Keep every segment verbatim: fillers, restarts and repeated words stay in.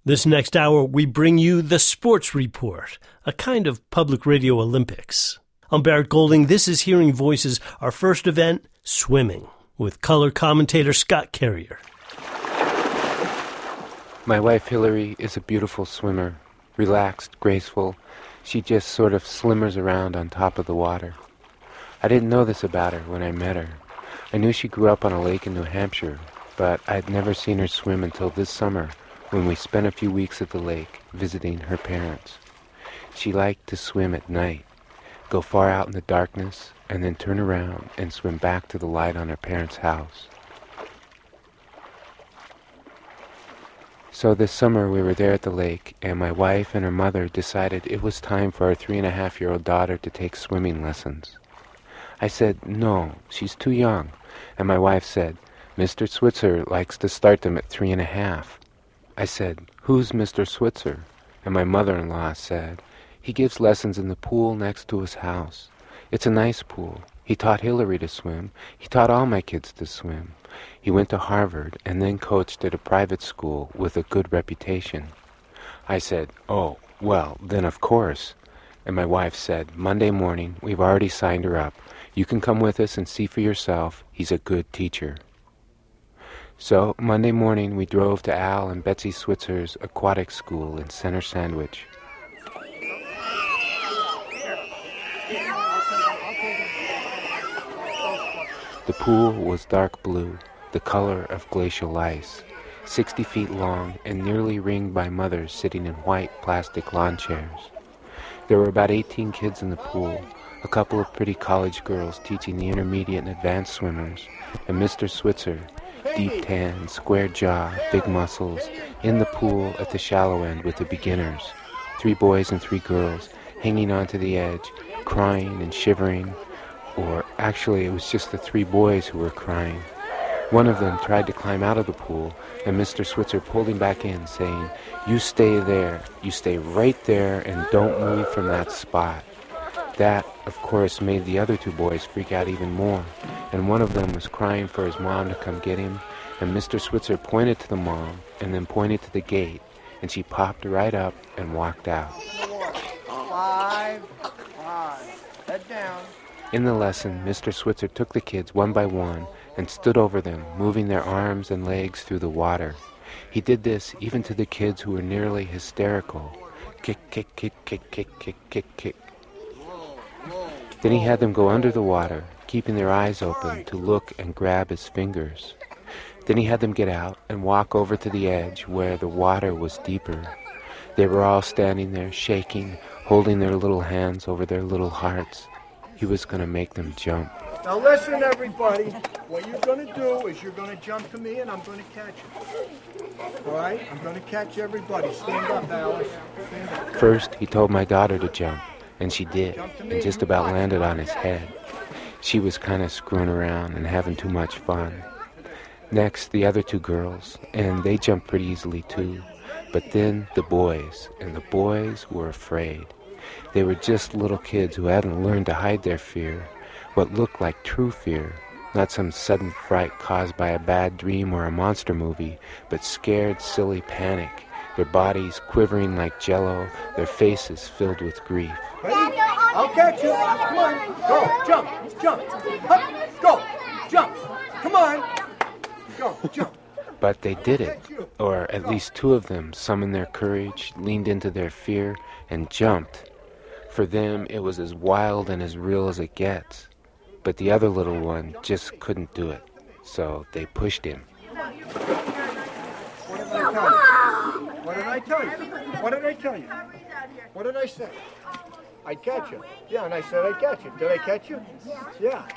This next hour, we bring you the Sports Report, a kind of public radio Olympics. I'm Barrett Golding. This is Hearing Voices, our first event, swimming, with color commentator Scott Carrier. My wife Hillary is a beautiful swimmer, relaxed, graceful. She just sort of slimmers around on top of the water. I didn't know this about her when I met her. I knew she grew up on a lake in New Hampshire, but I'd never seen her swim until this summer when we spent a few weeks at the lake visiting her parents. She liked to swim at night, go far out in the darkness, and then turn around and swim back to the light on her parents' house. So this summer we were there at the lake, and my wife and her mother decided it was time for our three-and-a-half-year-old daughter to take swimming lessons. I said, no, she's too young, and my wife said, Mister Switzer likes to start them at three and a half. I said, who's Mister Switzer? And my mother-in-law said, he gives lessons in the pool next to his house. It's a nice pool. He taught Hillary to swim. He taught all my kids to swim. He went to Harvard and then coached at a private school with a good reputation. I said, oh, well, then of course. And my wife said, Monday morning, we've already signed her up. You can come with us and see for yourself. He's a good teacher. So, Monday morning, we drove to Al and Betsy Switzer's aquatic school in Center Sandwich. The pool was dark blue, the color of glacial ice, sixty feet long and nearly ringed by mothers sitting in white plastic lawn chairs. There were about eighteen kids in the pool, a couple of pretty college girls teaching the intermediate and advanced swimmers, and Mister Switzer, deep tan, square jaw, big muscles, in the pool at the shallow end with the beginners, three boys and three girls, hanging onto the edge, crying and shivering, or actually it was just the three boys who were crying. One of them tried to climb out of the pool, and Mister Switzer pulled him back in, saying, you stay there, you stay right there, and don't move from that spot. That, of course, made the other two boys freak out even more, and one of them was crying for his mom to come get him, and Mister Switzer pointed to the mom, and then pointed to the gate, and she popped right up and walked out. Five, five, head down. In the lesson, Mister Switzer took the kids one by one and stood over them, moving their arms and legs through the water. He did this even to the kids who were nearly hysterical. Kick, kick, kick, kick, kick, kick, kick, kick. Then he had them go under the water, keeping their eyes open to look and grab his fingers. Then he had them get out and walk over to the edge where the water was deeper. They were all standing there, shaking, holding their little hands over their little hearts. He was going to make them jump. Now listen, everybody. What you're going to do is you're going to jump to me and I'm going to catch you. All right? I'm going to catch everybody. Stand up, Alice. Stand up. First, he told my daughter to jump. And she did, and just about landed on his head. She was kind of screwing around and having too much fun. Next, the other two girls, and they jumped pretty easily too. But then the boys, and the boys were afraid. They were just little kids who hadn't learned to hide their fear, what looked like true fear, not some sudden fright caused by a bad dream or a monster movie, but scared, silly panic, their bodies quivering like jello, their faces filled with grief. Ready? I'll catch you. Come on. Go. Jump. Jump. Up. Go. Jump. Come on. Go. Jump. But they did it, or at least two of them summoned their courage, leaned into their fear, and jumped. For them, it was as wild and as real as it gets. But the other little one just couldn't do it, so they pushed him. What did I tell you? What did I tell you? What did I tell you? What did I say? I'd catch you. Yeah, and I said I'd catch you. Did I catch you? Yeah.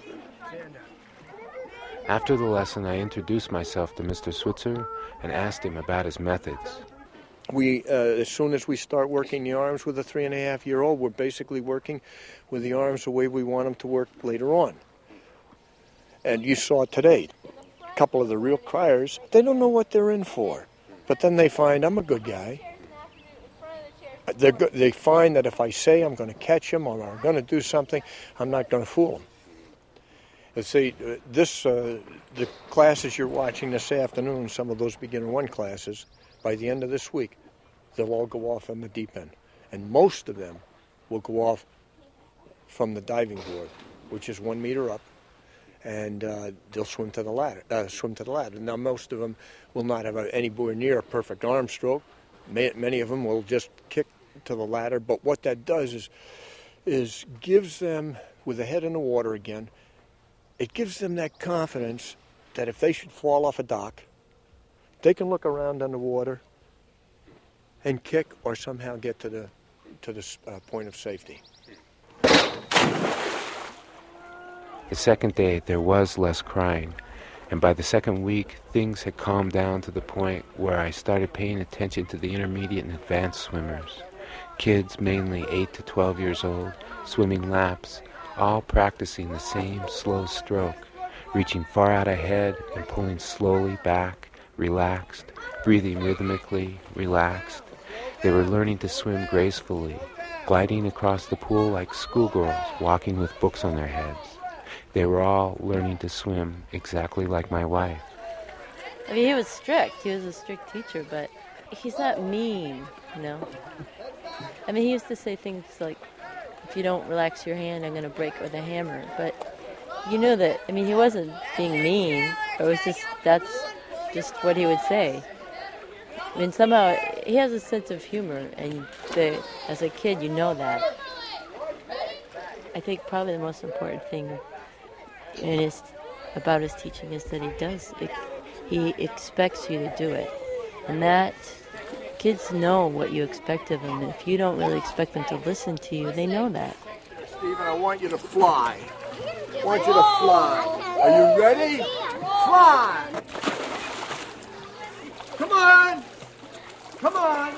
After the lesson, I introduced myself to Mister Switzer and asked him about his methods. We, uh, as soon as we start working the arms with a three and a half year old, we're basically working with the arms the way we want them to work later on. And you saw today, a couple of the real criers, they don't know what they're in for. But then they find I'm a good guy. They're go- they find that if I say I'm going to catch them or I'm going to do something, I'm not going to fool them. Let's see, uh, this, uh, the classes you're watching this afternoon, some of those beginner one classes, by the end of this week, they'll all go off on the deep end. And most of them will go off from the diving board, which is one meter up, and uh, they'll swim to the ladder. Uh, swim to the ladder. Now, most of them will not have a, anywhere near a perfect arm stroke. May, many of them will just kick to the ladder. But what that does is, is gives them, with the head in the water again, it gives them that confidence that if they should fall off a dock, they can look around underwater and kick or somehow get to the to the uh, point of safety. The second day, there was less crying, and by the second week, things had calmed down to the point where I started paying attention to the intermediate and advanced swimmers. Kids, mainly eight to twelve years old, swimming laps, all practicing the same slow stroke, reaching far out ahead and pulling slowly back, relaxed, breathing rhythmically, relaxed. They were learning to swim gracefully, gliding across the pool like schoolgirls walking with books on their heads. They were all learning to swim exactly like my wife. I mean, he was strict. He was a strict teacher, but he's not mean, you know. I mean, he used to say things like, if you don't relax your hand, I'm going to break it with a hammer. But you know that, I mean, he wasn't being mean. It was just, that's just what he would say. I mean, somehow, he has a sense of humor, and the, as a kid, you know that. I think probably the most important thing in his, about his teaching is that he does, it, he expects you to do it. And that, kids know what you expect of them. If you don't really expect them to listen to you, they know that. Stephen, I want you to fly. I want you to fly. Are you ready? Fly! Come on! Come on!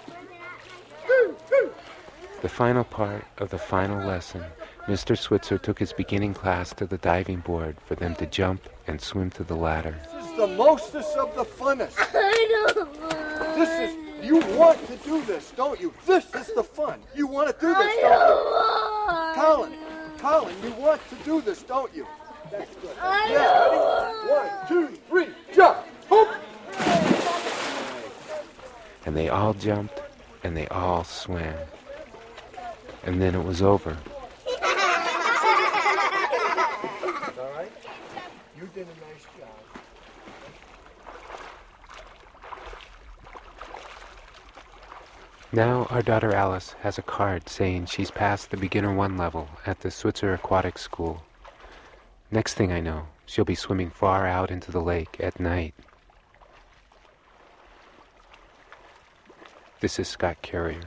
The final part of the final lesson, Mister Switzer took his beginning class to the diving board for them to jump and swim to the ladder. This is the mostest of the funnest. I don't want. This is, you want to do this, don't you? This is the fun. You want to do this, I don't don't you? want. Colin, Colin, you want to do this, don't you? That's good. I Yeah, don't ready? One, two, three, jump! Hoop! And they all jumped, and they all swam. And then it was over. All right? You did a nice job. Now our daughter Alice has a card saying she's passed the beginner one level at the Switzer Aquatic School. Next thing I know, she'll be swimming far out into the lake at night. This is Scott Carrier.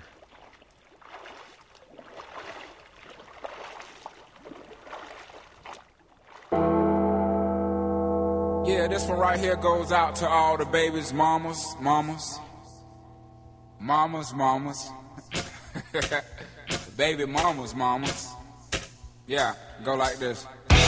Yeah, this one right here goes out to all the babies, mamas, mamas, mamas, mamas, baby mamas, mamas. Yeah, go like this.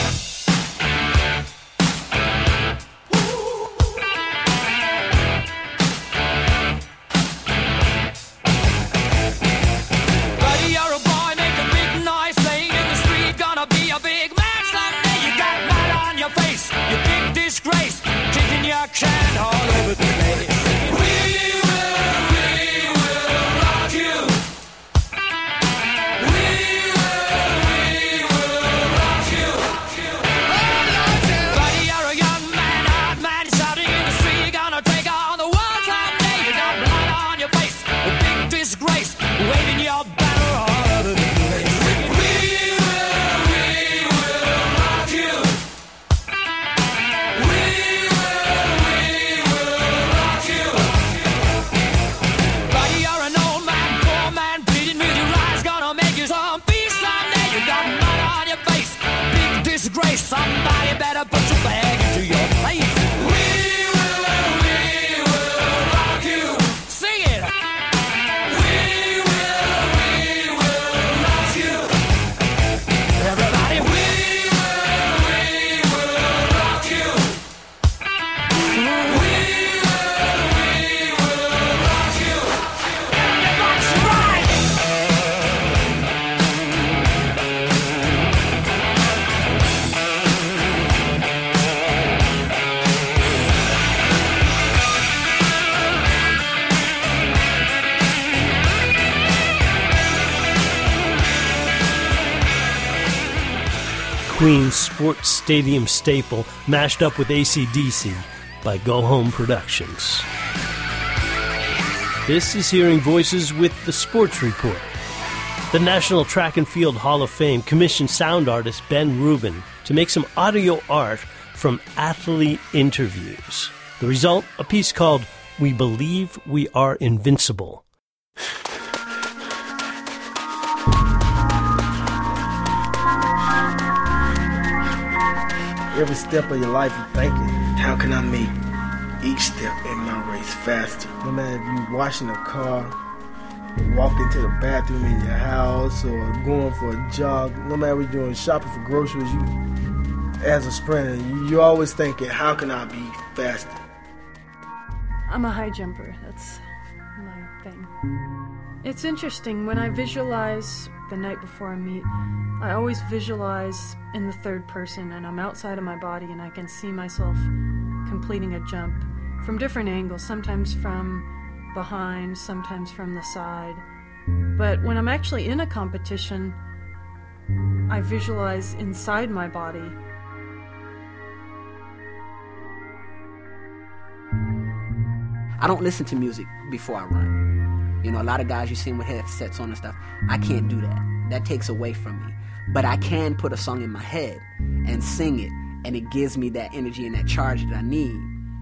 Buddy, you're a boy, make a big noise, playing in the street, gonna be a big man someday. You got mud on your face, you big disgrace, kicking your can all over the place. We will, we will rock you. We will, we will rock you. Oh, Lord, Queen's sports stadium staple mashed up with A C D C by Go Home Productions. This is Hearing Voices with the Sports Report. The National Track and Field Hall of Fame commissioned sound artist Ben Rubin to make some audio art from athlete interviews. The result, a piece called We Believe We Are Invincible. Every step of your life you're thinking, how can I make each step in my race faster? No matter if you're washing a car, walking to the bathroom in your house, or going for a jog, no matter what you're doing, shopping for groceries, you, as a sprinter, you, you're always thinking, how can I be faster? I'm a high jumper. That's my thing. It's interesting. When I visualize the night before a meet, I always visualize in the third person, and I'm outside of my body, and I can see myself completing a jump from different angles, sometimes from behind, sometimes from the side. But when I'm actually in a competition, I visualize inside my body. I don't listen to music before I run. You know, a lot of guys you see with headsets on and stuff, I can't do that. That takes away from me. But I can put a song in my head and sing it, and it gives me that energy and that charge that I need.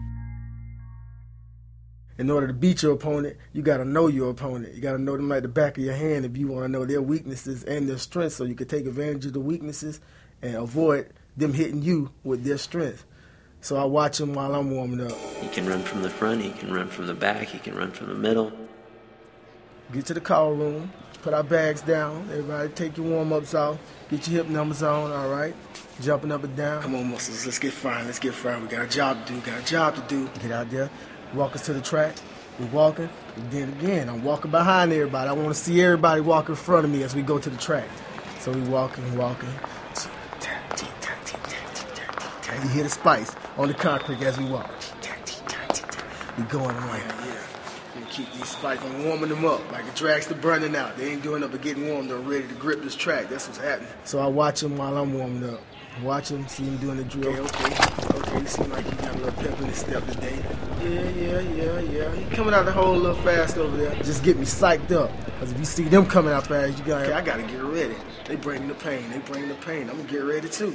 In order to beat your opponent, you got to know your opponent. You got to know them like the back of your hand if you want to know their weaknesses and their strengths, so you can take advantage of the weaknesses and avoid them hitting you with their strength. So I watch them while I'm warming up. He can run from the front, he can run from the back, he can run from the middle. Get to the call room, put our bags down, everybody take your warm-ups off, get your hip numbers on, all right? Jumping up and down. Come on, muscles, let's get fine, let's get fine. We got a job to do, got a job to do. Get out there, walk us to the track, we're walking, and then again, I'm walking behind everybody. I want to see everybody walk in front of me as we go to the track. So we walking, walking. And you hear the spice on the concrete as we walk. We going away. Yeah. We keep these spikes on warming them up like a dragster burning out. They ain't doing up but getting warm. They're ready to grip this track. That's what's happening. So I watch them while I'm warming up. Watch them, see them doing the drill. Okay, okay. Okay, you seem like you got a little pep in the step today. Yeah, yeah, yeah, yeah. You coming out the hole a little fast over there. Just get me psyched up. Because if you see them coming out fast, you got, okay, I got to get ready. They bring the pain. They bring the pain. I'm going to get ready too.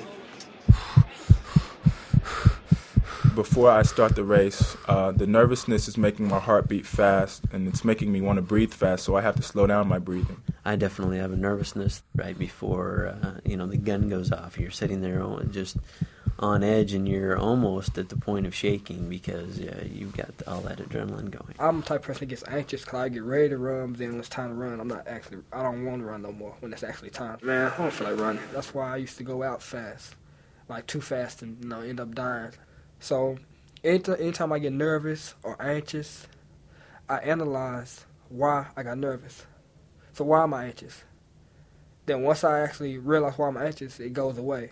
Before I start the race, uh, the nervousness is making my heart beat fast, and it's making me want to breathe fast, so I have to slow down my breathing. I definitely have a nervousness right before uh, you know the gun goes off. You're sitting there just on edge, and you're almost at the point of shaking because uh, you've got all that adrenaline going. I'm the type of person that gets anxious because I get ready to run, but then when it's time to run, I'm not actually. I don't want to run no more when it's actually time. Man, I don't feel like running. That's why I used to go out fast, like too fast, and you know end up dying. So anytime I get nervous or anxious, I analyze why I got nervous. So why am I anxious? Then once I actually realize why I'm anxious, it goes away.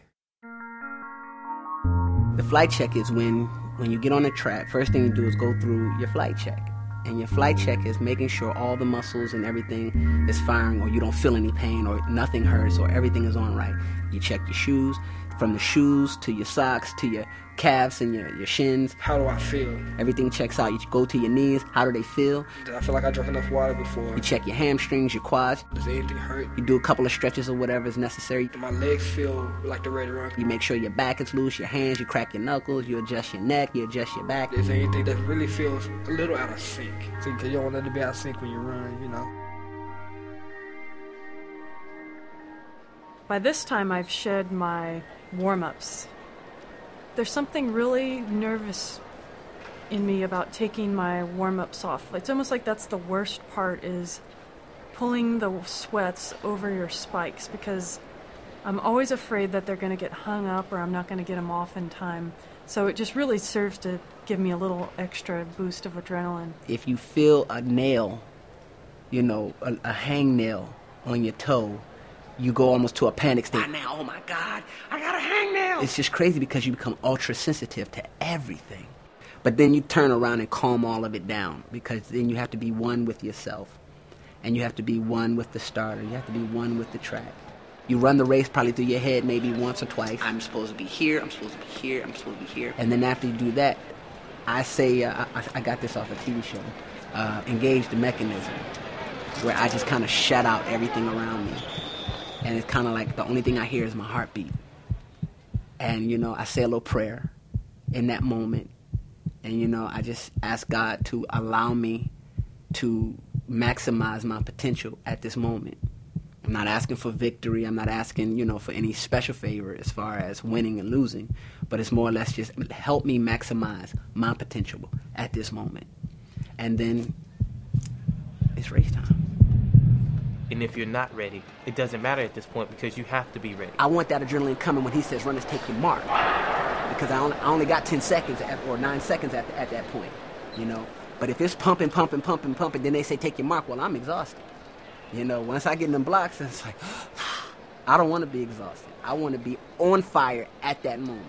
The flight check is when, when you get on the track, first thing you do is go through your flight check. And your flight check is making sure all the muscles and everything is firing, or you don't feel any pain, or nothing hurts, or everything is on right. You check your shoes, from the shoes to your socks to your calves and your, your shins. How do I feel? Everything checks out. You go to your knees. How do they feel? Did I feel like I drank enough water before? You check your hamstrings, your quads. Does anything hurt? You do a couple of stretches or whatever is necessary. Do my legs feel like they're ready to run? You make sure your back is loose, your hands, you crack your knuckles, you adjust your neck, you adjust your back. Is there anything that really feels a little out of sync? Because you don't want it to be out of sync when you run, you know. By this time, I've shed my warm-ups. There's something really nervous in me about taking my warm-ups off. It's almost like that's the worst part, is pulling the sweats over your spikes, because I'm always afraid that they're going to get hung up or I'm not going to get them off in time. So it just really serves to give me a little extra boost of adrenaline. If you feel a nail, you know, a, a hangnail on your toe, you go almost to a panic state. Now, oh my God, I got a hangnail. It's just crazy because you become ultra sensitive to everything. But then you turn around and calm all of it down, because then you have to be one with yourself. And you have to be one with the starter. You have to be one with the track. You run the race probably through your head maybe once or twice. I'm supposed to be here, I'm supposed to be here, I'm supposed to be here. And then after you do that, I say, uh, I, I got this off a T V show, uh, engage the mechanism, where I just kind of shut out everything around me. And it's kind of like the only thing I hear is my heartbeat. And, you know, I say a little prayer in that moment. And, you know, I just ask God to allow me to maximize my potential at this moment. I'm not asking for victory. I'm not asking, you know, for any special favor as far as winning and losing. But it's more or less just help me maximize my potential at this moment. And then it's race time. And if you're not ready, it doesn't matter at this point because you have to be ready. I want that adrenaline coming when he says, runners, take your mark. Because I only, I only got ten seconds at, or nine seconds at, at that point, you know. But if it's pumping, pumping, pumping, pumping, then they say, take your mark, well, I'm exhausted. You know, once I get in them blocks, it's like, I don't want to be exhausted. I want to be on fire at that moment.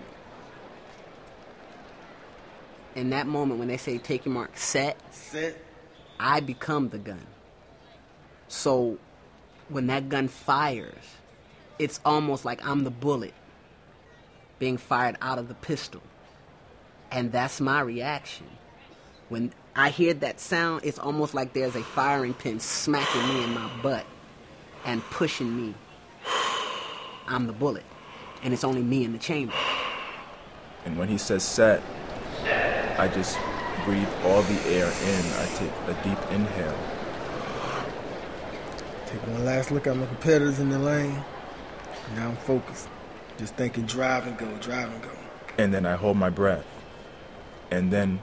In that moment when they say, take your mark, set, set, I become the gun. So when that gun fires, it's almost like I'm the bullet being fired out of the pistol. And that's my reaction. When I hear that sound, it's almost like there's a firing pin smacking me in my butt and pushing me. I'm the bullet. And it's only me in the chamber. And when he says set, I just breathe all the air in. I take a deep inhale. Take one last look at my competitors in the lane. Now I'm focused. Just thinking drive and go, drive and go. And then I hold my breath. And then...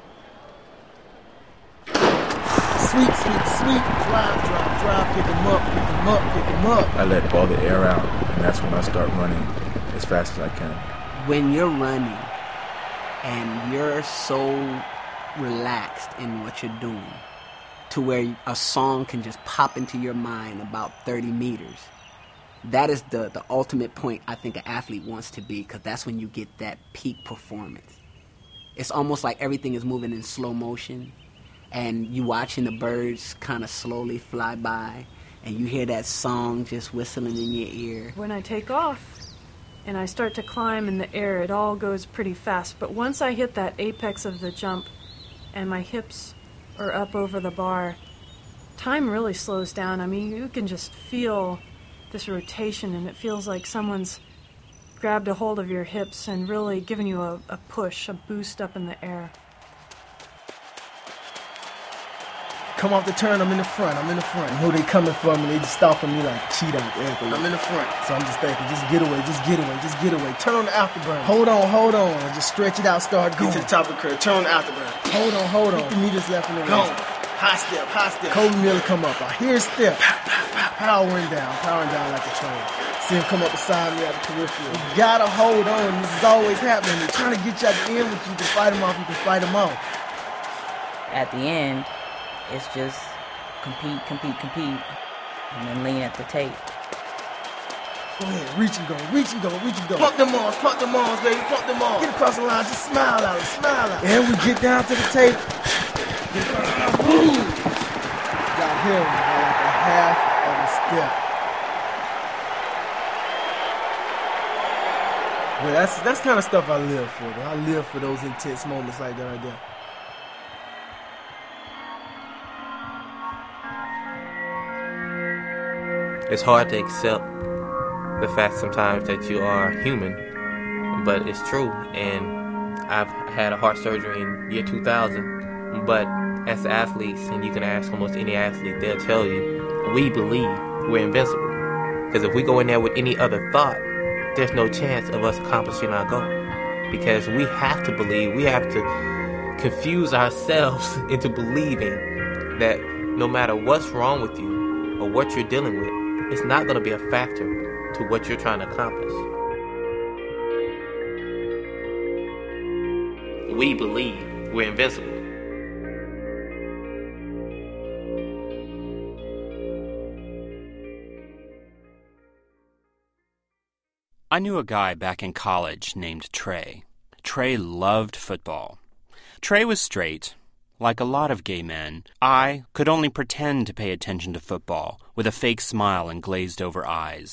Sweep, sweep, sweep. Drive, drive, drive. Pick them up, pick them up, pick them up. I let all the air out. And that's when I start running as fast as I can. When you're running and you're so relaxed in what you're doing to where a song can just pop into your mind about thirty meters, that is the, the ultimate point I think an athlete wants to be, because that's when you get that peak performance. It's almost like everything is moving in slow motion, and you watching the birds kind of slowly fly by, and you hear that song just whistling in your ear. When I take off and I start to climb in the air, it all goes pretty fast. But once I hit that apex of the jump and my hips are up over the bar, time really slows down. I mean, you can just feel this rotation, and it feels like someone's grabbed a hold of your hips and really given you a, a push, a boost up in the air. Come off the turn, I'm in the front, I'm in the front. I know they coming for me, they just stopping me like cheat out everything. I'm in the front. So I'm just thinking, just get away, just get away, just get away. Turn on the afterburn. Hold on, hold on. And just stretch it out, start going. Get to the top of the curve, turn on the afterburn. Hold on, hold on. fifty meters left in the race. Go. High step, high step. Kobe Miller come up. I hear a step. Powering down, powering down like a train. See him come up beside me at the peripheral. You gotta hold on. This is always happening. They're trying to get you at the end, but you can fight them off, you can fight them off. At the end, it's just compete, compete, compete, and then lean at the tape. Go ahead, reach and go, reach and go, reach and go. Pump them arms, pump them arms, baby, pump them arms. Get across the line, just smile at them, smile at them. And we get down to the tape. Boom! Got him by like a half of a step. Well, that's that's kind of stuff I live for, though. I live for those intense moments like that right there. It's hard to accept the fact sometimes that you are human, but it's true. And I've had a heart surgery in year two thousand, but as athletes, and you can ask almost any athlete, they'll tell you, we believe we're invincible. Because if we go in there with any other thought, there's no chance of us accomplishing our goal. Because we have to believe, we have to confuse ourselves into believing that no matter what's wrong with you or what you're dealing with, it's not going to be a factor to what you're trying to accomplish. We believe we're invincible. I knew a guy back in college named Trey. Trey loved football. Trey was straight. Like a lot of gay men, I could only pretend to pay attention to football with a fake smile and glazed-over eyes.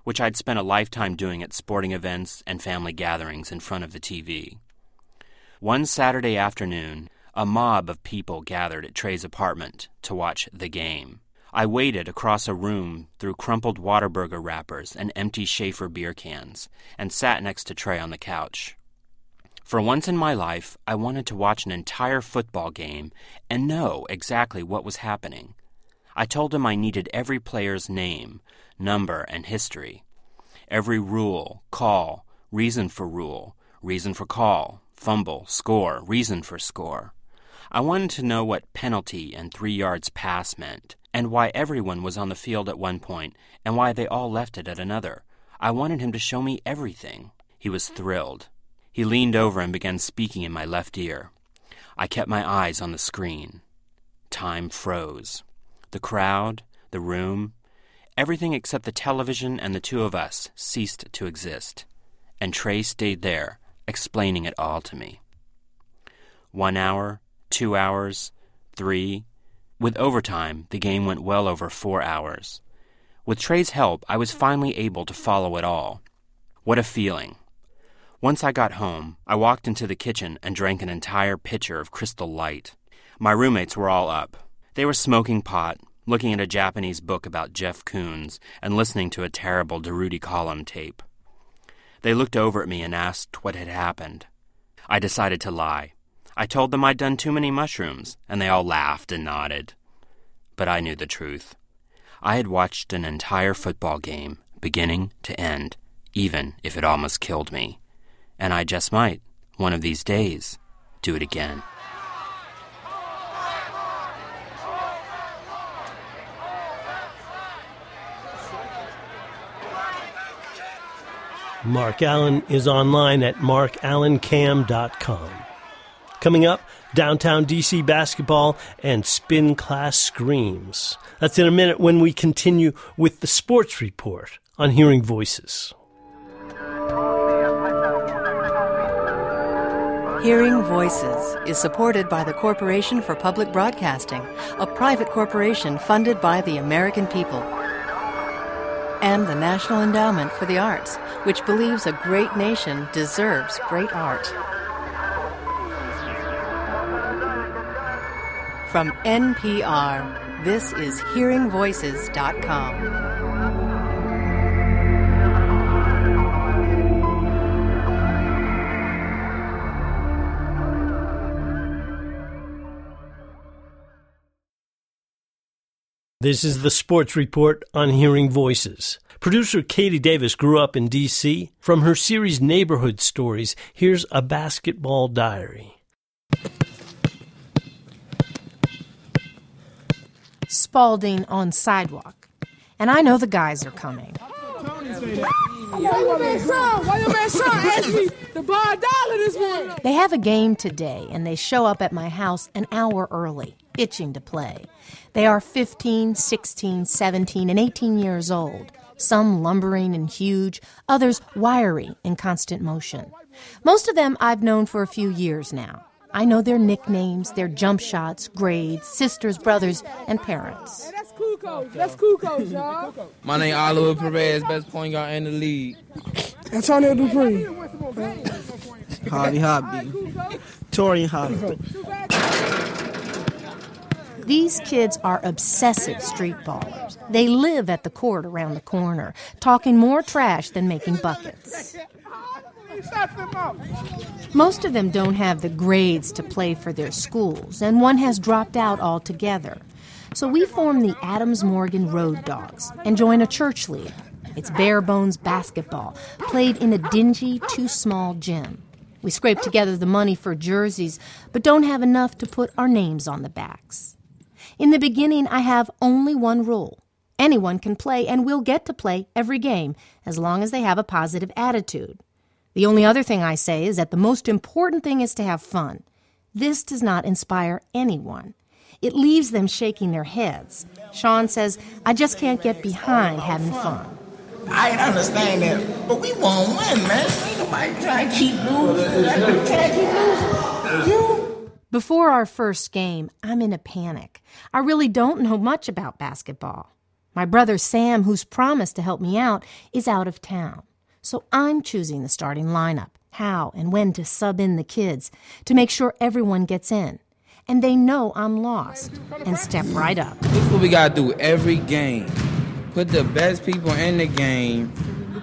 which I'd spent a lifetime doing at sporting events and family gatherings in front of the T V. One Saturday afternoon, a mob of people gathered at Trey's apartment to watch the game. I waited across a room through crumpled Whataburger wrappers and empty Schaefer beer cans and sat next to Trey on the couch. For once in my life, I wanted to watch an entire football game and know exactly what was happening. I told him I needed every player's name, number, and history. Every rule, call, reason for rule, reason for call, fumble, score, reason for score. I wanted to know what penalty and three yards pass meant, and why everyone was on the field at one point, and why they all left it at another. I wanted him to show me everything. He was thrilled. He leaned over and began speaking in my left ear. I kept my eyes on the screen. Time froze. The crowd, the room, everything except the television and the two of us ceased to exist. And Trey stayed there, explaining it all to me. One hour, two hours, three. With overtime, the game went well over four hours. With Trey's help, I was finally able to follow it all. What a feeling. Once I got home, I walked into the kitchen and drank an entire pitcher of Crystal Light. My roommates were all up. They were smoking pot, looking at a Japanese book about Jeff Koons, and listening to a terrible Durruti Column tape. They looked over at me and asked what had happened. I decided to lie. I told them I'd done too many mushrooms, and they all laughed and nodded. But I knew the truth. I had watched an entire football game, beginning to end, even if it almost killed me. And I just might, one of these days, do it again. Mark Allen is online at mark allen cam dot com. Coming up, downtown D C basketball and spin class screams. That's in a minute when we continue with the sports report on Hearing Voices. Hearing Voices is supported by the Corporation for Public Broadcasting, a private corporation funded by the American people, and the National Endowment for the Arts, which believes a great nation deserves great art. From N P R, this is hearing voices dot com. This is the Sports Report on Hearing Voices. Producer Katie Davis grew up in D C From her series Neighborhood Stories, here's a basketball diary. Spalding on sidewalk. And I know the guys are coming. Why your man son? Why your man son asked me to buy a dollar this morning? They have a game today, and they show up at my house an hour early, itching to play. They are fifteen, sixteen, seventeen, and eighteen years old, some lumbering and huge, others wiry and constant motion. Most of them I've known for a few years now. I know their nicknames, their jump shots, grades, sisters, brothers, and parents. Hey, that's cool, coach. That's cool, coach, y'all. My name Oliver Perez, best point guard in the league. Antonio Dupree. Hobby Hobby. Torian Hobby. These kids are obsessive street ballers. They live at the court around the corner, talking more trash than making buckets. Most of them don't have the grades to play for their schools, and one has dropped out altogether. So we form the Adams Morgan Road Dogs and join a church league. It's bare bones basketball, played in a dingy, too small gym. We scrape together the money for jerseys, but don't have enough to put our names on the backs. In the beginning, I have only one rule. Anyone can play and will get to play every game, as long as they have a positive attitude. The only other thing I say is that the most important thing is to have fun. This does not inspire anyone. It leaves them shaking their heads. Sean says, I just can't get behind having fun. I understand that, but we won't win, man. Ain't nobody trying to keep losing. Trying to keep losing. You? Before our first game, I'm in a panic. I really don't know much about basketball. My brother Sam, who's promised to help me out, is out of town. So I'm choosing the starting lineup, how and when to sub in the kids, to make sure everyone gets in. And they know I'm lost and step right up. This is what we got to do every game. Put the best people in the game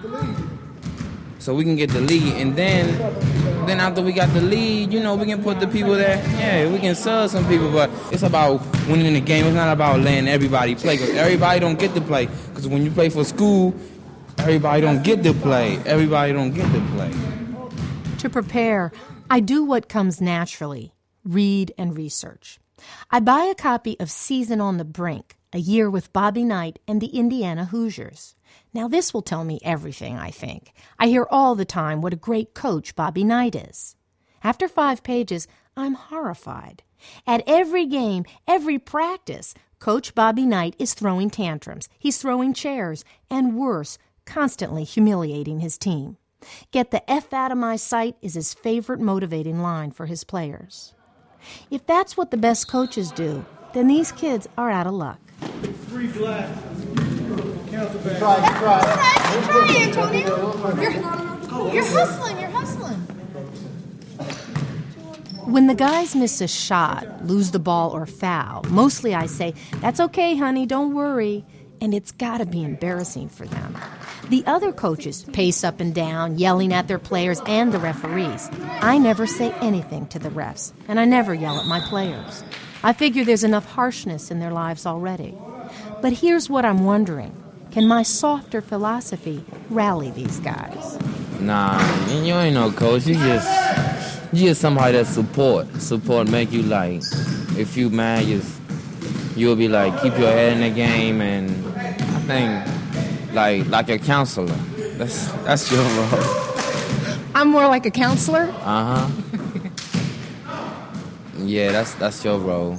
so we can get the lead. And then then after we got the lead, you know, we can put the people that, yeah, we can sub some people. But it's about winning the game. It's not about letting everybody play, because everybody don't get to play. Because when you play for school, everybody don't get to play. Everybody don't get to play. To prepare, I do what comes naturally. Read and research. I buy a copy of Season on the Brink, A Year with Bobby Knight and the Indiana Hoosiers. Now this will tell me everything, I think. I hear all the time what a great coach Bobby Knight is. After five pages, I'm horrified. At every game, every practice, Coach Bobby Knight is throwing tantrums. He's throwing chairs, and worse, constantly humiliating his team. Get the F out of my sight is his favorite motivating line for his players. If that's what the best coaches do, then these kids are out of luck. Three black. Count the back. Try, try. Try, Antonio. You're, you're hustling, you're hustling. When the guys miss a shot, lose the ball, or foul, mostly I say, "That's okay, honey, don't worry." And it's got to be embarrassing for them. The other coaches pace up and down, yelling at their players and the referees. I never say anything to the refs, and I never yell at my players. I figure there's enough harshness in their lives already. But here's what I'm wondering. Can my softer philosophy rally these guys? Nah, you ain't no coach. You just, you just somebody that support. Support make you like, if you mad, just, you'll be like, keep your head in the game, and I think, like, like a counselor. That's that's your role. I'm more like a counselor? Uh-huh. Yeah, that's that's your role.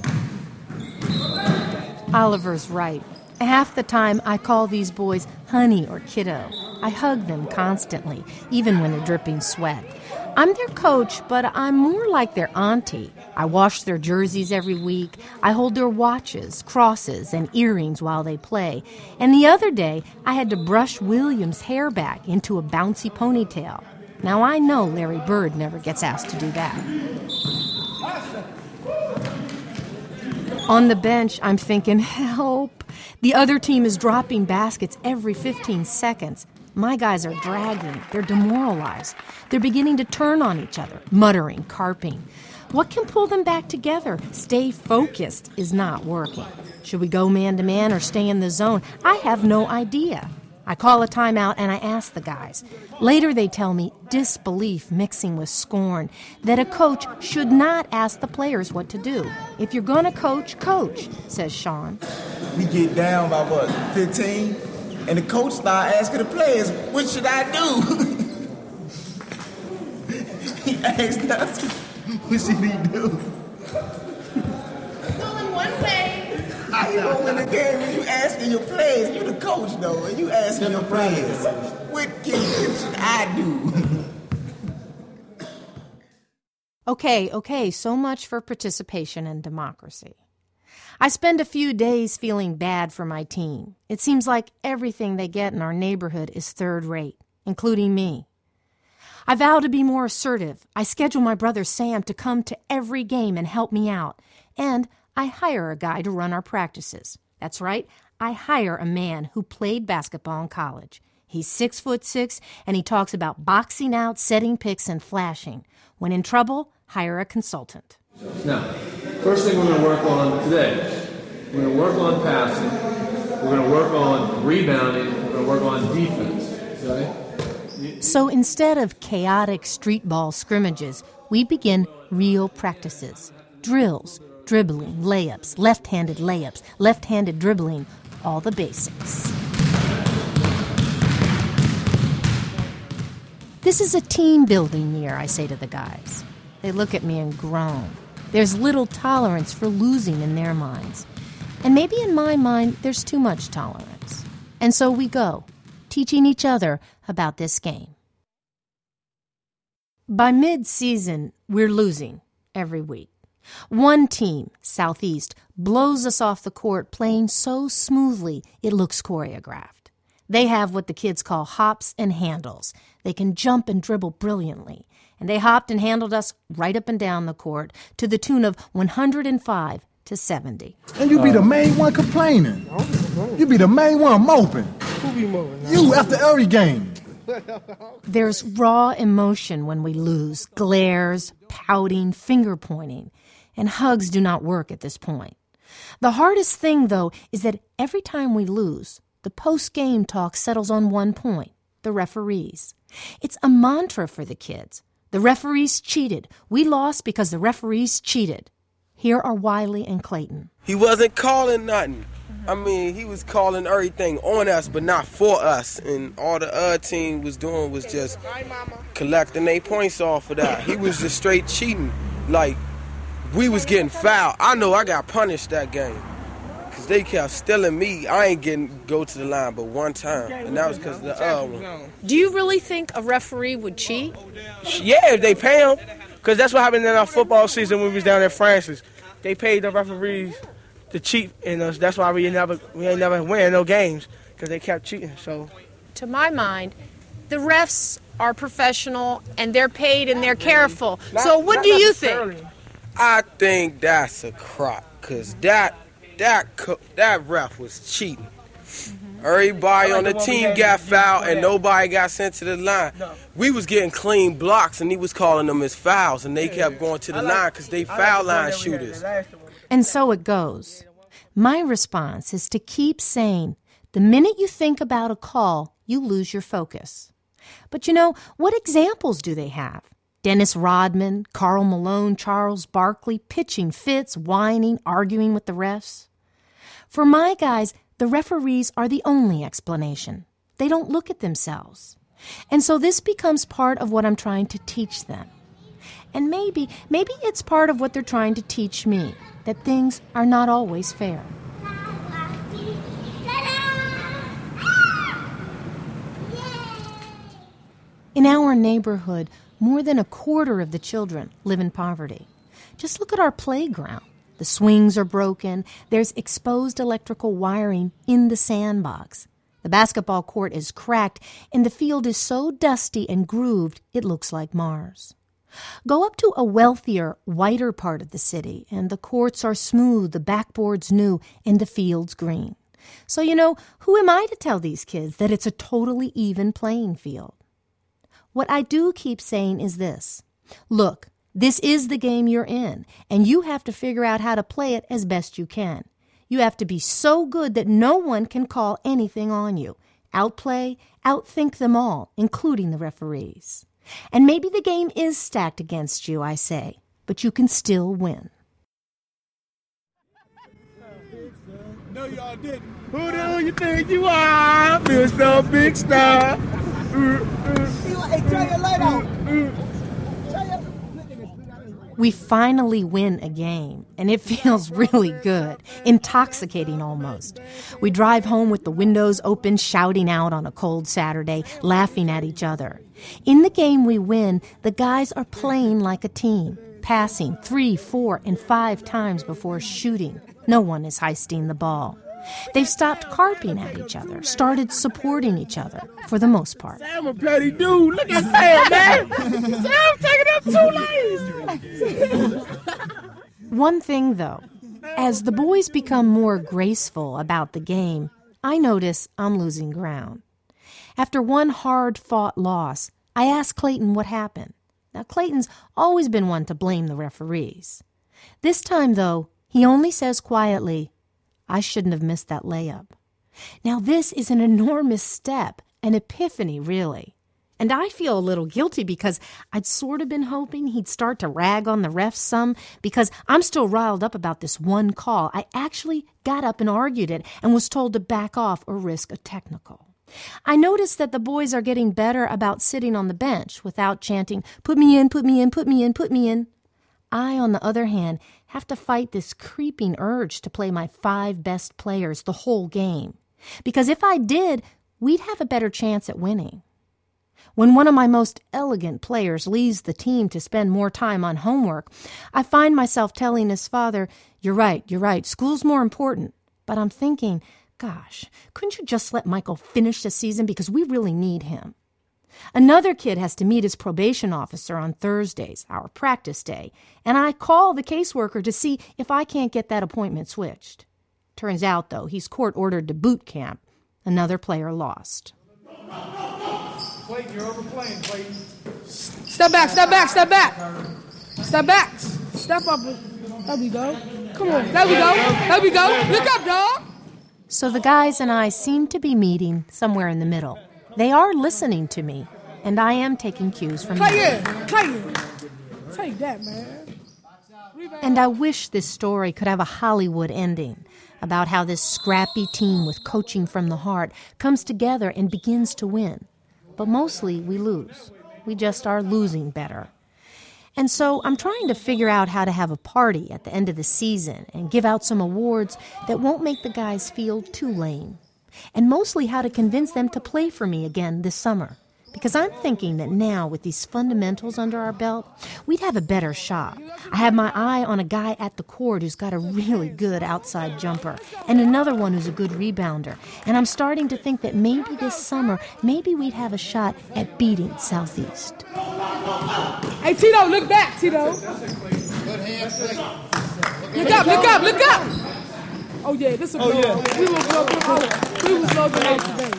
Oliver's right. Half the time, I call these boys honey or kiddo. I hug them constantly, even when they're dripping sweat. I'm their coach, but I'm more like their auntie. I wash their jerseys every week. I hold their watches, crosses, and earrings while they play. And the other day, I had to brush William's hair back into a bouncy ponytail. Now, I know Larry Bird never gets asked to do that. On the bench, I'm thinking, help. The other team is dropping baskets every fifteen seconds. My guys are dragging. They're demoralized. They're beginning to turn on each other, muttering, carping. What can pull them back together? Stay focused is not working. Should we go man-to-man or stay in the zone? I have no idea. I call a timeout and I ask the guys. Later they tell me, disbelief mixing with scorn, that a coach should not ask the players what to do. If you're going to coach, coach, says Sean. We get down by, what, fifteen? And the coach start asking the players, what should I do? He asked us, what should he do? Going one way. You know, in the game, when you asking your players, you the coach, though, and you asking your players, what should I do? Okay, okay, so much for participation and democracy. I spend a few days feeling bad for my team. It seems like everything they get in our neighborhood is third rate, including me. I vow to be more assertive. I schedule my brother Sam to come to every game and help me out. And I hire a guy to run our practices. That's right, I hire a man who played basketball in college. He's six foot six, and he talks about boxing out, setting picks, and flashing. When in trouble, hire a consultant. Now, first thing we're going to work on today, we're going to work on passing, we're going to work on rebounding, we're going to work on defense, okay? So instead of chaotic street ball scrimmages, we begin real practices, drills, dribbling, layups, left-handed layups, left-handed dribbling, all the basics. This is a team-building year, I say to the guys. They look at me and groan. There's little tolerance for losing in their minds. And maybe in my mind, there's too much tolerance. And so we go, teaching each other about this game. By mid-season, we're losing every week. One team, Southeast, blows us off the court playing so smoothly it looks choreographed. They have what the kids call hops and handles. They can jump and dribble brilliantly. And they hopped and handled us right up and down the court to the tune of one hundred five to seventy. And you be the main one complaining. You be the main one moping. Who be moping? You after every game. There's raw emotion when we lose, glares, pouting, finger-pointing, and hugs do not work at this point. The hardest thing, though, is that every time we lose, the post-game talk settles on one point, the referees. It's a mantra for the kids. The referees cheated. We lost because the referees cheated. Here are Wiley and Clayton. He wasn't calling nothing. I mean, he was calling everything on us, but not for us. And all the other team was doing was just collecting their points off of that. He was just straight cheating. Like, we was getting fouled. I know I got punished that game. Because they kept stealing me. I ain't getting go to the line but one time. And that was because of the other one. Do you really think a referee would cheat? Yeah, if they pay them. Because that's what happened in our football season when we was down at Francis. They paid the referees to cheat in us. That's why we never we ain't never win no games, because they kept cheating. So, to my mind, the refs are professional and they're paid and they're careful. Not, so what do you think? I think that's a crock, because that that co- that ref was cheating. Mm-hmm. Everybody like on the, the team got fouled and nobody got sent to the line. No. We was getting clean blocks and he was calling them as fouls, and they yeah, kept going to the like, line because they foul like line shooters. And so it goes. My response is to keep saying, the minute you think about a call, you lose your focus. But you know, what examples do they have? Dennis Rodman, Karl Malone, Charles Barkley, pitching fits, whining, arguing with the refs. For my guys, the referees are the only explanation. They don't look at themselves. And so this becomes part of what I'm trying to teach them. And maybe, maybe it's part of what they're trying to teach me, that things are not always fair. In our neighborhood, more than a quarter of the children live in poverty. Just look at our playground. The swings are broken. There's exposed electrical wiring in the sandbox. The basketball court is cracked, and the field is so dusty and grooved it looks like Mars. Go up to a wealthier, whiter part of the city, and the courts are smooth, the backboards new, and the fields green. So, you know, who am I to tell these kids that it's a totally even playing field? What I do keep saying is this. Look, this is the game you're in, and you have to figure out how to play it as best you can. You have to be so good that no one can call anything on you. Outplay, outthink them all, including the referees. And maybe the game is stacked against you, I say, but you can still win. No, y'all didn't. Who do you think you are? Mister Big Star. Hey, turn your light out. We finally win a game, and it feels really good, intoxicating almost. We drive home with the windows open, shouting out on a cold Saturday, laughing at each other. In the game we win, the guys are playing like a team, passing three, four, and five times before shooting. No one is heisting the ball. They've stopped carping at each other, started supporting each other, for the most part. Sam a petty dude. Look at Sam, man. Sam taking up two lanes. One thing, though, as the boys become more graceful about the game, I notice I'm losing ground. After one hard-fought loss, I ask Clayton what happened. Now, Clayton's always been one to blame the referees. This time, though, he only says quietly, I shouldn't have missed that layup. Now, this is an enormous step, an epiphany, really. And I feel a little guilty because I'd sort of been hoping he'd start to rag on the refs some, because I'm still riled up about this one call. I actually got up and argued it and was told to back off or risk a technical. I noticed that the boys are getting better about sitting on the bench without chanting, put me in, put me in, put me in, put me in. I, on the other hand, have to fight this creeping urge to play my five best players the whole game. Because if I did, we'd have a better chance at winning. When one of my most elegant players leaves the team to spend more time on homework, I find myself telling his father, "You're right, you're right, school's more important." But I'm thinking, gosh, couldn't you just let Michael finish the season because we really need him? Another kid has to meet his probation officer on Thursdays, our practice day, and I call the caseworker to see if I can't get that appointment switched. Turns out, though, he's court-ordered to boot camp. Another player lost. Clayton, you're overplaying, Clayton. Step back, step back, step back. Step back. Step up. There we go. Come on. There we go. There we go. Look up, dog. So the guys and I seem to be meeting somewhere in the middle. They are listening to me, and I am taking cues from them. Clayton, Clayton. Take that, man. And I wish this story could have a Hollywood ending about how this scrappy team with coaching from the heart comes together and begins to win. But mostly we lose. We just are losing better. And so I'm trying to figure out how to have a party at the end of the season and give out some awards that won't make the guys feel too lame. And mostly how to convince them to play for me again this summer. Because I'm thinking that now, with these fundamentals under our belt, we'd have a better shot. I have my eye on a guy at the court who's got a really good outside jumper, and another one who's a good rebounder. And I'm starting to think that maybe this summer, maybe we'd have a shot at beating Southeast. Hey, Tito, look back, Tito. Look up, look up, look up. Oh, yeah, this is a blow. Oh, yeah. We will blow them out. We will blow them out today.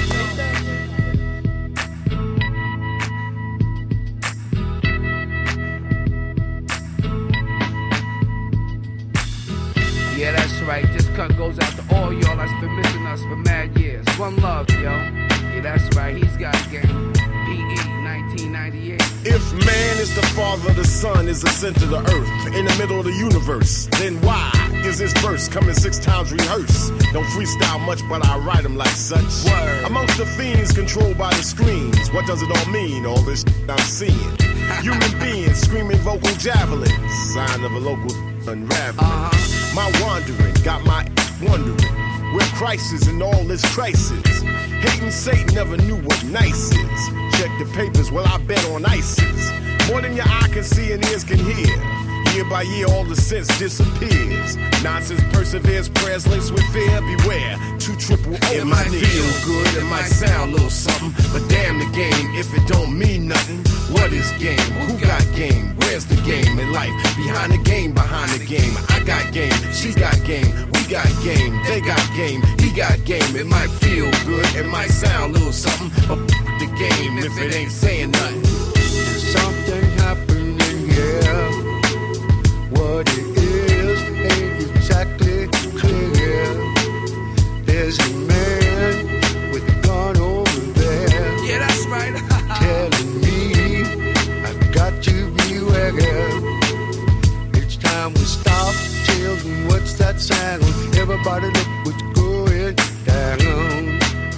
Yeah, that's right. This cut goes out to all y'all that's been missing us for mad years. One love, yo. Yeah, that's right. He's got game. P E nineteen ninety-eight. If man is the father, the sun is the center of the earth, in the middle of the universe, then why is this verse coming six times rehearsed? Don't freestyle much, but I write them like such. Word. Amongst the fiends controlled by the screens, what does it all mean, all this shit I'm seeing? Human beings screaming vocal javelins, sign of a local unraveling. Uh-huh. My wandering got my wondering where Christ is in all this crisis. Hating Satan never knew what nice is. Check the papers, well I bet on ISIS. More than your eye can see and ears can hear. Year by year all the sense disappears. Nonsense perseveres, prayers laced with fear. Beware, two triple O's. It might feel good, it might sound a little something, but damn the game if it don't mean nothing. What is game? Who got game? Where's the game in life? Behind the game, behind the game. I got game, she got game, we got game, they got game, he got game. It might feel good, it might sound a little something, but the game if it ain't saying nothing. Something happening here. What it is ain't exactly clear. There's a man with a gun over there. Yeah, that's right. Telling me I've got to beware. Each time we stop, tell me what's that sound? Everybody look what's going down.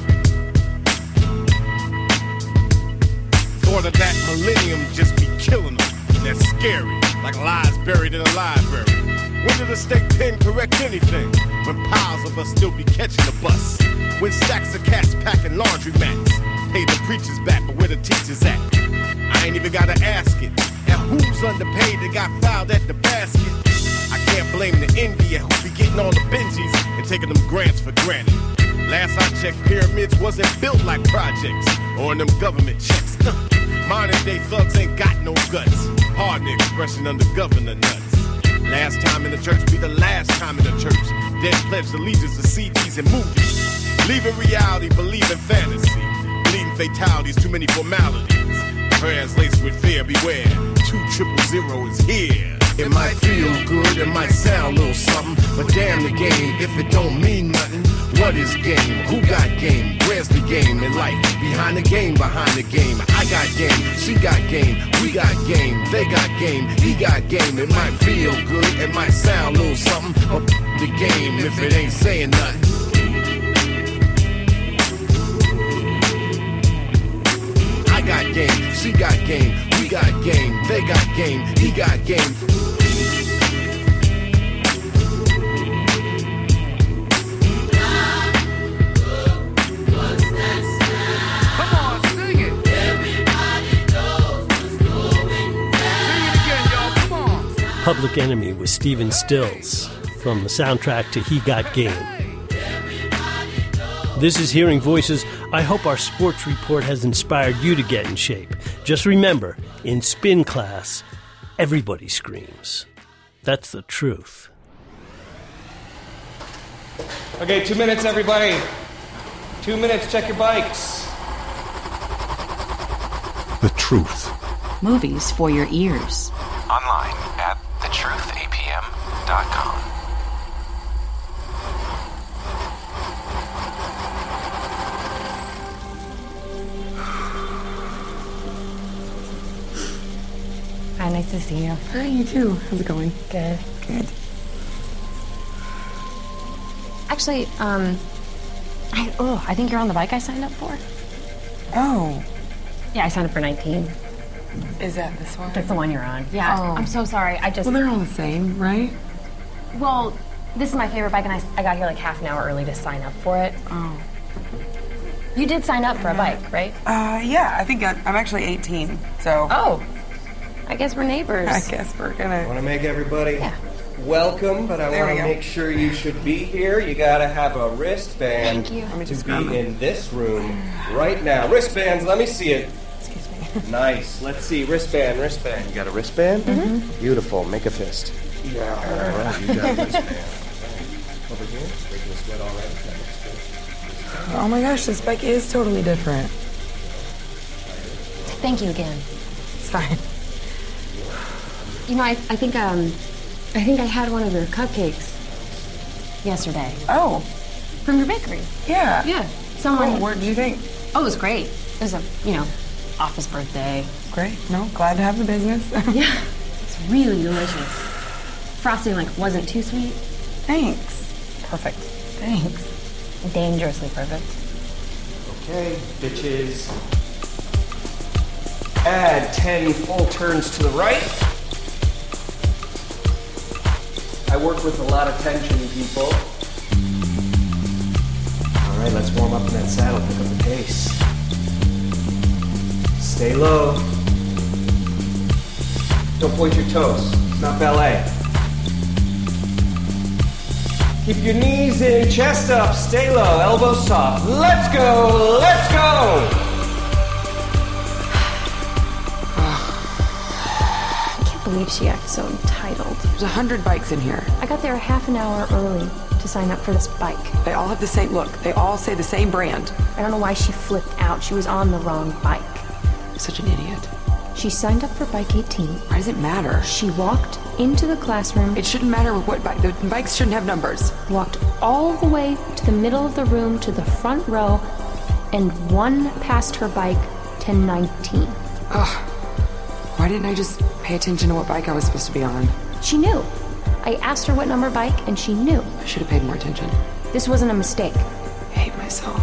Thought of that millennium just be killing them. That's scary, like lies buried in a library. When did the state pen correct anything? When piles of us still be catching the bus. When stacks of cats packing laundry mats. Pay the preachers back, but where the teachers at? I ain't even gotta ask it. And who's underpaid that got fouled at the basket? I can't blame the envy who be getting all the Benjis and taking them grants for granted. Last I checked, pyramids wasn't built like projects or in them government checks. Modern day thugs ain't got no guts. Hard expression under governor nuts. Last time in the church be the last time in the church. Dead pledged allegiance to C Ds and movies. Leaving reality, believing fantasy. Bleeding fatalities, too many formalities. Prayers laced with fear, beware. Two triple zero is here. It might feel good, it might sound a little something, but damn the game if it don't mean nothing. What is game? Who got game? Where's the game in life? Behind the game, behind the game. I got game, she got game, we got game, they got game, he got game. It might feel good, it might sound a little something, but the game if it ain't saying nothing. I got game, she got game, we got game, they got game, he got game. Come on, sing it. Public Enemy with Stephen Stills from the soundtrack to He Got Game. This is Hearing Voices. I hope our sports report has inspired you to get in shape. Just remember, in spin class, everybody screams. That's the truth. Okay, two minutes, everybody. Two minutes, check your bikes. The truth. Movies for your ears. Online at the truth a p m dot com. Hi, nice to see you. Hi, you too. How's it going? Good. Good. Actually, um, I oh, I think you're on the bike I signed up for. Oh. Yeah, I signed up for nineteen. Is that this one? That's the one you're on. Yeah. Oh. I'm so sorry. I just. Well, they're all the same, right? Well, this is my favorite bike, and I, I got here like half an hour early to sign up for it. Oh. You did sign up for a bike, right? Uh, yeah. I think I, I'm actually eighteen, so. Oh. I guess we're neighbors. I guess we're gonna. I want to make everybody yeah. welcome, but I There want we to go. make sure you should be here. You got to have a wristband Thank you. Let me to just be grab it. in this room right now. Wristbands, let me see it. Excuse me. Nice. Let's see. Wristband, wristband. You got a wristband? Mm-hmm. Beautiful. Make a fist. Yeah. All right. You got a wristband. Over here. Breaking a sweat already. That looks good. Oh my gosh, this bike is totally different. Thank you again. It's fine. You know, I, I think um, I think I had one of your cupcakes yesterday. Oh. From your bakery. Yeah. Yeah. Someone. Cool. What did you think? Oh, it was great. It was a, you know, office birthday. Great. No, glad to have the business. Yeah. It's really delicious. Frosting, like, wasn't too sweet. Thanks. Perfect. Thanks. Dangerously perfect. Okay, bitches. Add ten full turns to the right. I work with a lot of tension, people. All right, let's warm up in that saddle, pick up the pace. Stay low. Don't point your toes. It's not ballet. Keep your knees in, chest up, stay low, elbows soft. Let's go, let's go! I can't believe she acts so entitled. There's a hundred bikes in here. I got there half an hour early to sign up for this bike. They all have the same look. They all say the same brand. I don't know why she flipped out. She was on the wrong bike. Such an idiot. She signed up for bike eighteen. Why does it matter? She walked into the classroom. It shouldn't matter what bike. The bikes shouldn't have numbers. Walked all the way to the middle of the room to the front row and one past her bike to nineteen. Ugh. Why didn't I just pay attention to what bike I was supposed to be on? She knew. I asked her what number bike and she knew. I should have paid more attention. This wasn't a mistake. I hate myself.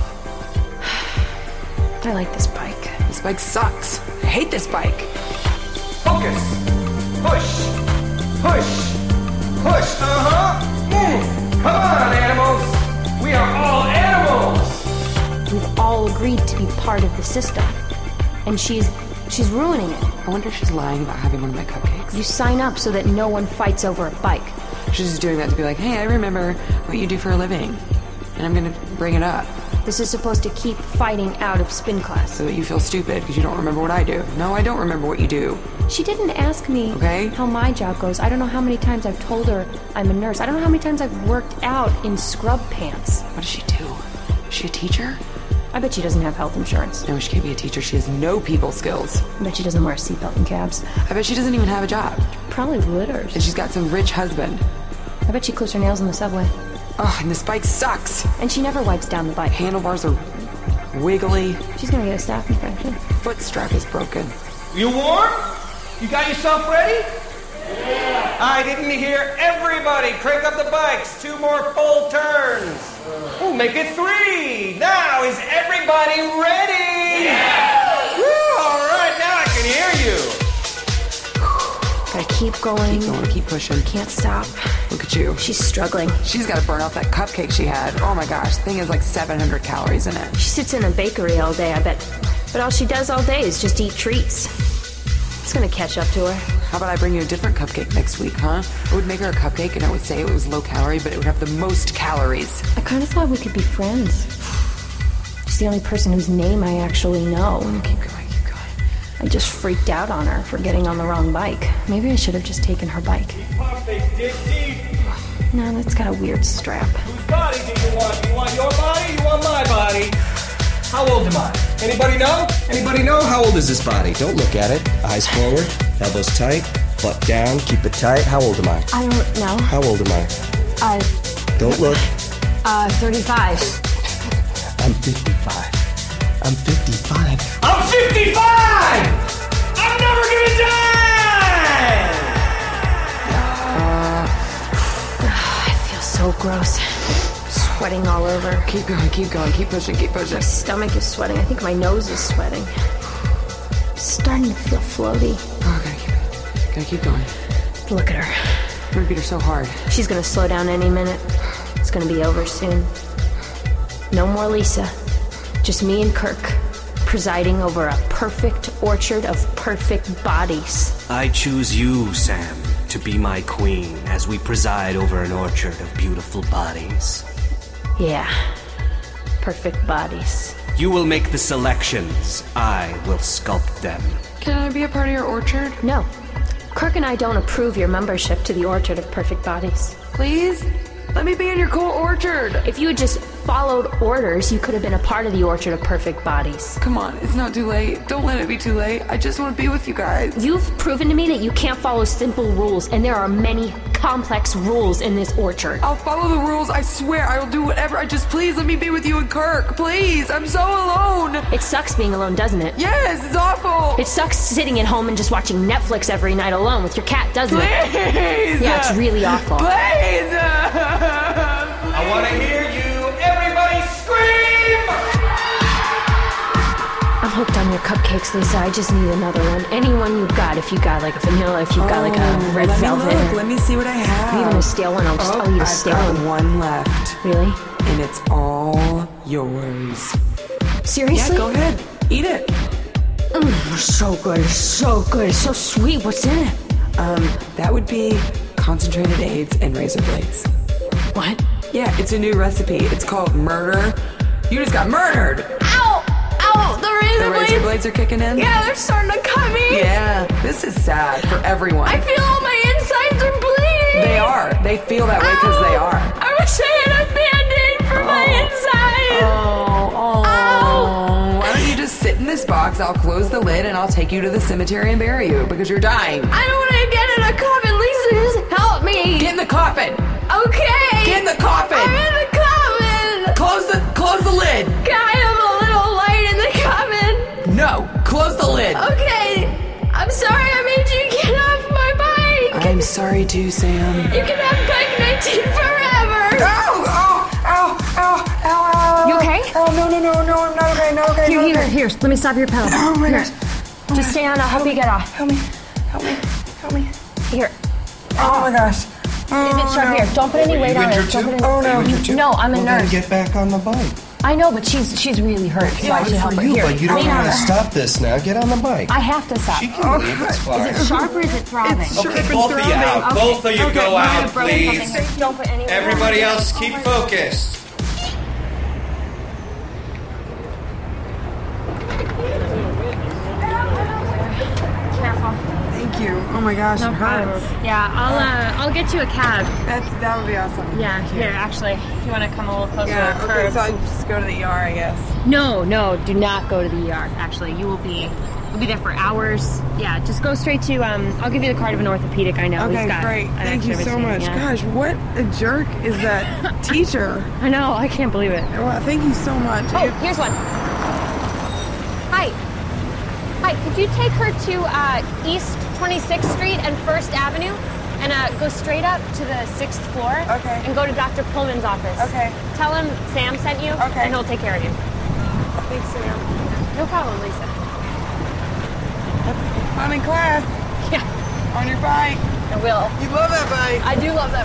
I like this bike. This bike sucks. I hate this bike. Focus! Push! Push! Push! Uh-huh! Mm. Come on, animals! We are all animals! We've all agreed to be part of the system. And she's she's ruining it. I wonder if she's lying about having one of my cupcakes. You sign up so that no one fights over a bike. She's just doing that to be like, hey, I remember what you do for a living. And I'm gonna bring it up. This is supposed to keep fighting out of spin class. So that you feel stupid because you don't remember what I do. No, I don't remember what you do. She didn't ask me okay. how my job goes. I don't know how many times I've told her I'm a nurse. I don't know how many times I've worked out in scrub pants. What does she do? Is she a teacher? I bet she doesn't have health insurance. No, she can't be a teacher. She has no people skills. I bet she doesn't wear a seatbelt in cabs. I bet she doesn't even have a job. Probably litters. And she's got some rich husband. I bet she clips her nails in the subway. Oh, and this bike sucks. And she never wipes down the bike. Handlebars are wiggly. She's gonna get a staph infection. Foot strap is broken. You warm? You got yourself ready? Yeah. I didn't hear everybody. Crank up the bikes. Two more full turns. Ooh, make it three. Now, is everybody ready? Yeah. Woo, all right, now I can hear you. Gotta keep going. Keep going, keep pushing. Can't stop. Look at you. She's struggling. She's got to burn off that cupcake she had. Oh my gosh, the thing has like seven hundred calories in it. She sits in a bakery all day, I bet. But all she does all day is just eat treats. It's gonna catch up to her. How about I bring you a different cupcake next week, huh? I would make her a cupcake and I would say it was low calorie, but it would have the most calories. I kind of thought we could be friends. She's the only person whose name I actually know. Keep going, keep going. I just freaked out on her for getting on the wrong bike. Maybe I should have just taken her bike. No, that's got a weird strap. Whose body do you want? You want your body? You want my body? How old am I? Anybody know? Anybody know? How old is this body? Don't look at it. Eyes forward, elbows tight, butt down, keep it tight. How old am I? I don't know. How old am I? Uh, Don't look. uh, thirty-five. I'm fifty-five. I'm fifty-five. I'm fifty-five! I'm never gonna die! I feel so gross. Sweating all over. Keep going, keep going, keep pushing, keep pushing. My stomach is sweating. I think my nose is sweating. Starting to feel floaty. Oh, gotta keep, gotta keep going. Look at her. I'm gonna beat her so hard. She's gonna slow down any minute. It's gonna be over soon. No more Lisa. Just me and Kirk, presiding over a perfect orchard of perfect bodies. I choose you, Sam, to be my queen as we preside over an orchard of beautiful bodies. Yeah. Perfect bodies. You will make the selections. I will sculpt them. Can I be a part of your orchard? No. Kirk and I don't approve your membership to the Orchard of Perfect Bodies. Please? Let me be in your cool orchard. If you had just followed orders, you could have been a part of the Orchard of Perfect Bodies. Come on, it's not too late. Don't let it be too late. I just want to be with you guys. You've proven to me that you can't follow simple rules, and there are many complex rules in this orchard. I'll follow the rules, I swear. I will do whatever. I just, please let me be with you and Kirk. Please, I'm so alone. It sucks being alone, doesn't it? Yes, it's awful. It sucks sitting at home and just watching Netflix every night alone with your cat, doesn't Please. it? Yeah, it's really awful. Please. I want to hear you. Everybody scream! I'm hooked on your cupcakes, Lisa. I just need another one. Any one you've got. If you've got like a vanilla, if you've got like a red let velvet. Me look. Let me see what I have. Even a stale one. I'll just oh, I'll eat a I've stale got one. one left. Really? And it's all yours. Seriously? Yeah, go ahead. Eat it. Mm, so good. So good. So sweet. What's in it? Um, that would be concentrated AIDS and razor blades. What? Yeah, it's a new recipe. It's called Murder. You just got murdered. Ow! Ow! The razor, the razor blades. blades are kicking in? Yeah, they're starting to cut me. Yeah, this is sad for everyone. I feel all my insides are bleeding. They are. They feel that way because they are. I wish I had a Band-Aid for oh. my insides. Oh, oh. Ow. Why don't you just sit in this box? I'll close the lid and I'll take you to the cemetery and bury you because you're dying. I don't want to get in a coffin. Lisa, just help me. Get in the coffin. Okay. Get in the coffin. I'm in the coffin. Close the close the lid. Can I have a little light in the coffin? No. Close the lid. Okay. I'm sorry I made you get off my bike. I'm sorry too, Sam. You can have bike nineteen forever. Ow! Ow! Ow! Ow! Ow! Ow! You okay? Oh no no no no! I'm not okay. Not okay. Here, not here, okay. here. Let me stop your pedal. Oh my here. gosh! Oh Just my stay on. I'll help, help you get off. Help me! Help me! Help me! Here. Oh my gosh! Oh, Is it sharp? no. Here, don't put any weight you on it. injured Don't too? put any... Oh no! No, I'm a well, nurse. Then get back on the bike. I know, but she's she's really hurt. So Yeah, I should good help for her. you, Here, but you don't lean want on to her. stop this now. Get on the bike. I have to stop. She can leave. It's fine. Is it sharp or is it throbbing? Okay, both of you out. Okay. Both of you Okay, go we're out, gonna burn please. something. Don't put any weight on it. Everybody else, keep focused. Careful. Thank you. Oh my gosh, No it problem. hurts. Yeah, I'll uh, I'll get you a cab. That's that would be awesome. Yeah, here, actually, if you want to come a little closer Yeah. to the Okay, curb. so I just go to the E R, I guess. No, no, do not go to the E R. Actually, you will be you'll be there for hours. Yeah, just go straight to um. I'll give you the card of an orthopedic. I know. Okay, He's got great. an Thank you X-ray so machine, much. yeah. Gosh, what a jerk is that teacher? I know. I can't believe it. Well, thank you so much. Oh, here's one. Hi. Hi, could you take her to uh, East twenty-sixth Street and First Avenue and uh, go straight up to the sixth floor? Okay. And go to Doctor Pullman's office. Okay. Tell him Sam sent you, Okay. and he'll take care of you. Thanks, Sam. No problem, Lisa. Fun in class. Yeah. On your bike. I will. You love that bike. I do love that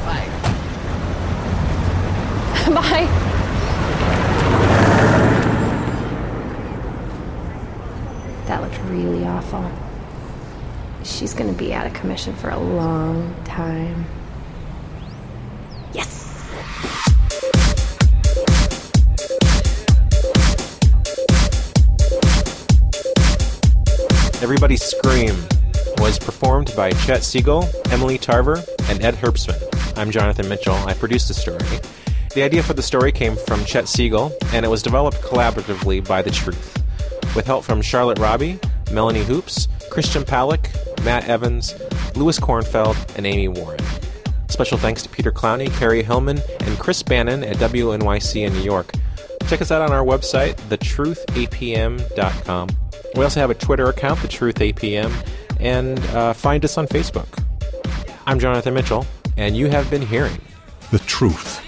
bike. Bye. That looked really awful. she's gonna be out of commission for a long time. Yes! Everybody Scream was performed by Chet Siegel, Emily Tarver, and Ed Herbstman. I'm Jonathan Mitchell. I produced the story. The idea for the story came from Chet Siegel, and it was developed collaboratively by The Truth, with help from Charlotte Robbie, Melanie Hoops, Christian Palick, Matt Evans, Louis Kornfeld, and Amy Warren. Special thanks to Peter Clowney, Carrie Hillman, and Chris Bannon at W N Y C in New York. Check us out on our website, the truth a p m dot com. We also have a Twitter account, The Truth A P M, and uh, find us on Facebook. I'm Jonathan Mitchell, and you have been hearing The Truth.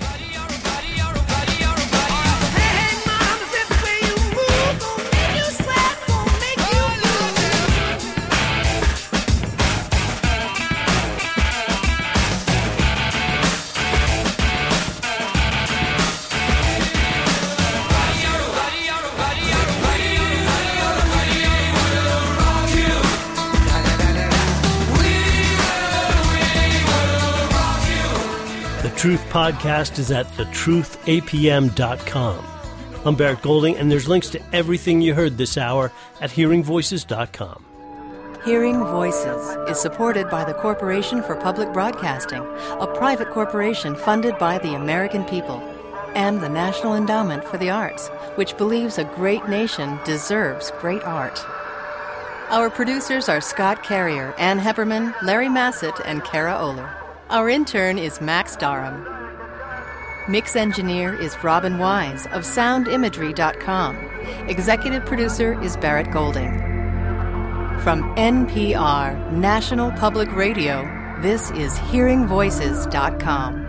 The Truth Podcast is at the truth a p m dot com. I'm Barrett Golding, and there's links to everything you heard this hour at hearing voices dot com. Hearing Voices is supported by the Corporation for Public Broadcasting, a private corporation funded by the American people, and the National Endowment for the Arts, which believes a great nation deserves great art. Our producers are Scott Carrier, Ann Hepperman, Larry Massett, and Kara Oler. Our intern is Max Darham. Mix engineer is Robin Wise of sound imagery dot com. Executive producer is Barrett Golding. From N P R, National Public Radio, this is hearing voices dot com.